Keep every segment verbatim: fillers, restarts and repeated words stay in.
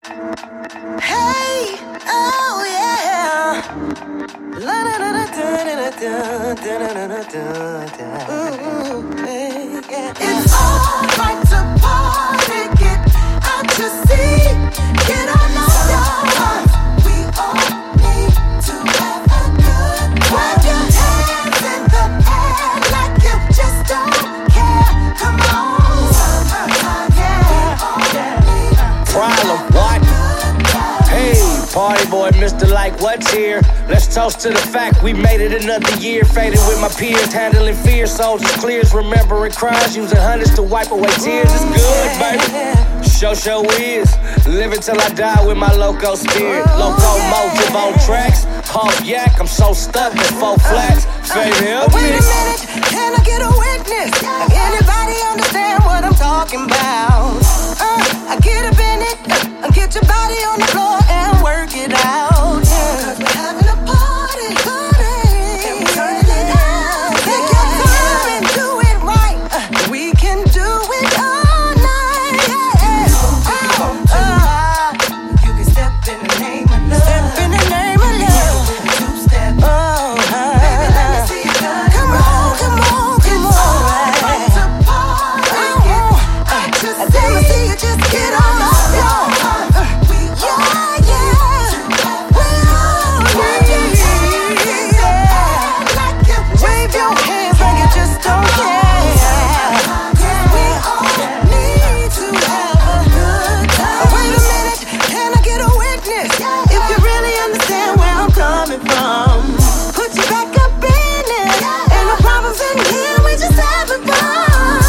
Hey, oh yeah. La da da da da da da da da da. It's alright to party, get out your seat, get on the floor. We all need to have a good time. Wave your hands in the air like you just don't care. Come on, yeah. Problem, what? Hey, party boy, Mister Like What's here? Let's toast to the fact we made it another year. Faded with my peers, handling fear. Soldiers clears, remembering crimes, using hundreds to wipe away tears. It's good, baby. Show show is living till I die with my loco spirit. Locomotive on tracks, hog yak. I'm so stuck in four flats. Favorite help me. Wait a minute, can I get a witness? Anybody understand what I'm talking about? Uh, I get up in it, uh, get your body on the floor and work it out. Yeah. Cause we're having a party, party. And we're turning it out. Take your time and do it right. Uh, we can do it all night. Yeah. Oh, uh, you can step in the name of love. Step in the name of love. Two-step. Oh, uh, baby, let me see you done. Come on, come on, come on. It's alright to party. Oh, I just let me see you just get on the floor. Yeah, yeah. We all need it. Wave your hands like you just don't care. We all need to have a good time. Wait a minute, can I get a witness? If you really understand where I'm coming from, put your back up in it. Ain't no problems in here, we just having fun.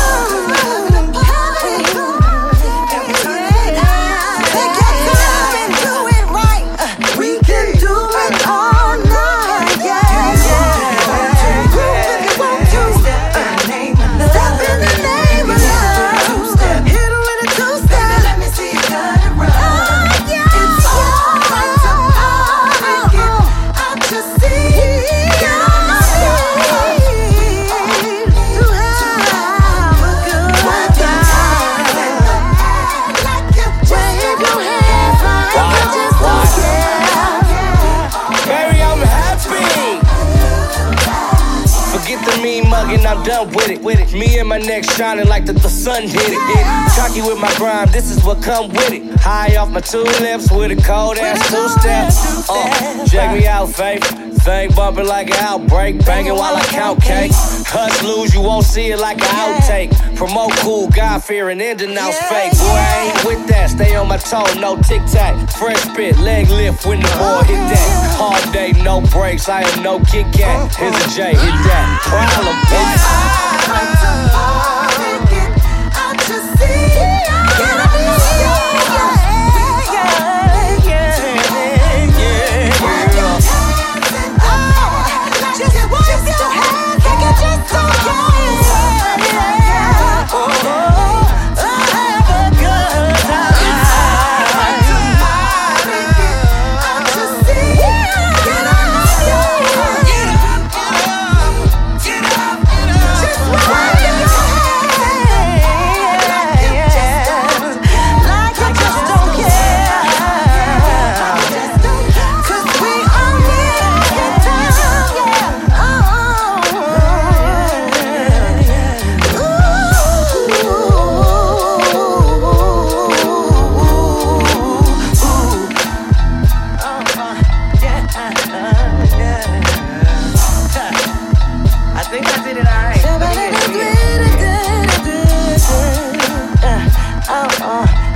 Take your time and do it right. We can do it all night. Yeah, yeah. If you want to, step in the name of love. Step in the name of love. Hit 'em with a two-step. Let me see you cut it right. Oh, yeah. It's alright to party, get out your seat, get on the feet to have a good time. Wave your hands like you just don't care. Baby, I'm happy. Forget the mean mugging, I'm done with it. With it. Me and my neck shining like the, the sun hit it. Hit it. Chalky with my grind, this is what come with it. High off my two lips with a cold ass two step. Uh, check me out, faith. Thing bumping like an outbreak, banging while I count cake. Hush lose, you won't see it like an outtake. Promote cool, God fearing, and denounce fake. Boy, I ain't with that. Stay on my toe, no tic tac. Fresh spit, leg lift when the boy hit that. Hard day, no breaks. I am no Kit Kat. Here's a J, hit that. Problem, I think I did it alright. Uh, uh.